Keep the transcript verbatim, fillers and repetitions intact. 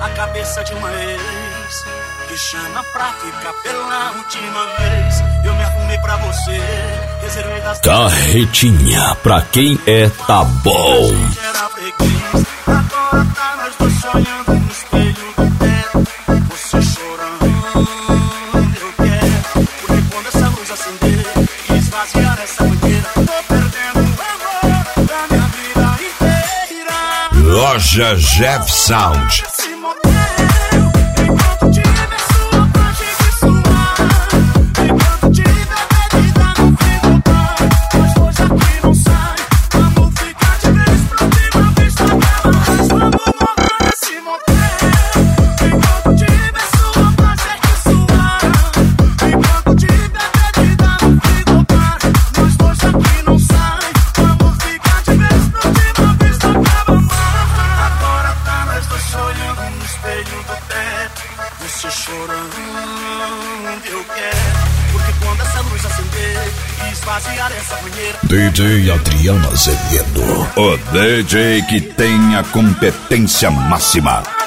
a cabeça de uma ex que chama pra ficar pela última vez. Eu me arrumei pra você, reservei das... Carretinha, pra quem é tá bom. Era freguês, agora tá nós dois sonhando no espelho do teto. Você chorando, eu quero, porque quando essa luz acender e esvaziar essa banheira, tô perdendo o amor da minha vida inteira. Loja Jeff Sound. Você chorando, eu quero, porque quando essa luz acender e esvaziar essa banheira. D J Adriano Azevedo, o D J que tem a competência máxima.